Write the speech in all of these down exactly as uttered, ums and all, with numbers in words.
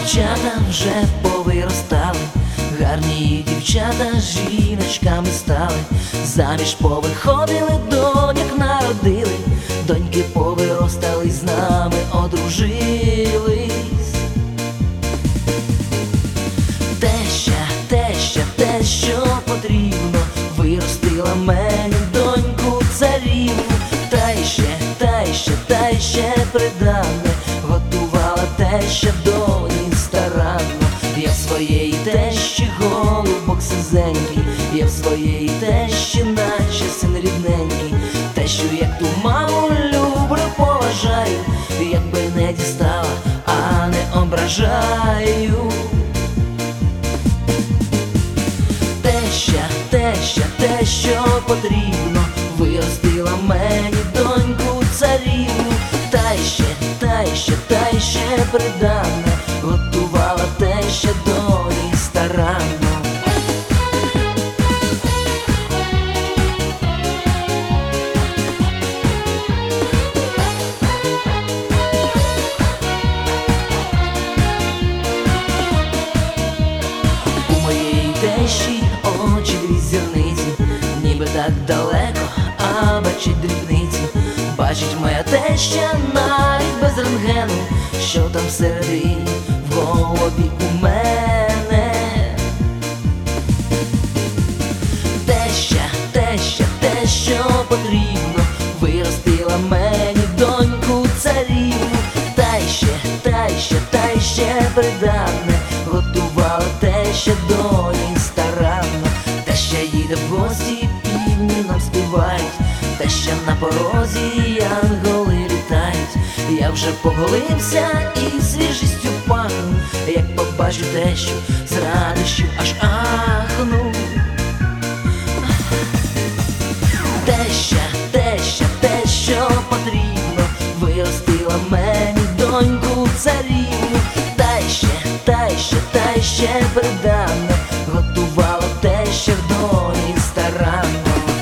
дівчата вже повиростали, гарні дівчата жіночками стали, заміж повиходили, доньок народили, доньки повиростали, з нами одружились. Теща, теща, те, що потрібно, виростила мені доньку царівну. Та й ще, та й ще, та й ще придане, готувала теща доні старанно. Я в своєї тещі голубок сизенький, я в своєї тещі наче син рідненький. Тещу, як ту маму, люблю, поважаю, якби не дістала, а не ображаю. Теща, теща, те, що потрібно, виростила мені доньку царівну. Та й ще, та й ще, та й ще придане, готувала теща доні старанно. У моєї тещі очі дві зірниці, ніби так далеко, а бачить дрібниці. Бачить моя теща навіть без рентгену, що там всередині в голові у мене. Теща, теща, те, що потрібно, виростила мені доньку царівну. Та й ще, та й ще, та й ще придане, готувала теща доні старанно. Теща їде в гості, півні нам співають, теща на порозі, янголи літають. Я вже поголився і свіжістю пахну, як побачу тещу, з радощів аж ахну. Теща, теща, те, що потрібно, виростила мені доньку царівну. Та й ще, та й ще, та й ще придане, готувала теща доні старанно.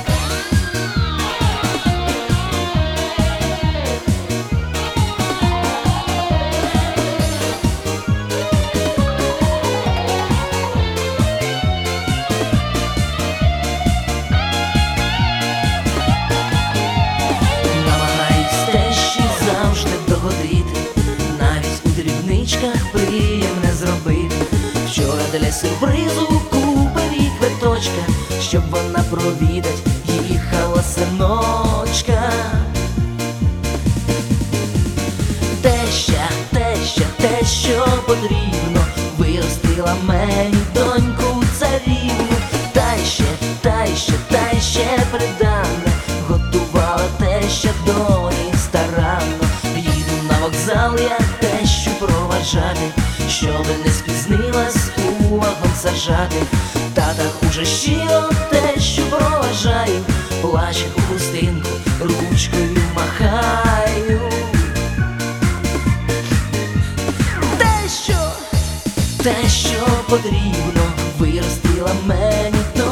Приємне зробити. Вчора для сюрпризу купив їй квиточка, щоб вона провідать їхала синочка. Теща, теща, те, що потрібно, виростила мені доньку царівну. Та й ще, та й ще, та й ще придане, готувала теща доні старанно. Їду на вокзал, я тещу проважати, щоби не спізнилась у вагон сажати. Тата хуже щиро тещу проважаю, плаче у хустинку, ручкою махаю. Те, що, те, що потрібно, виростила мені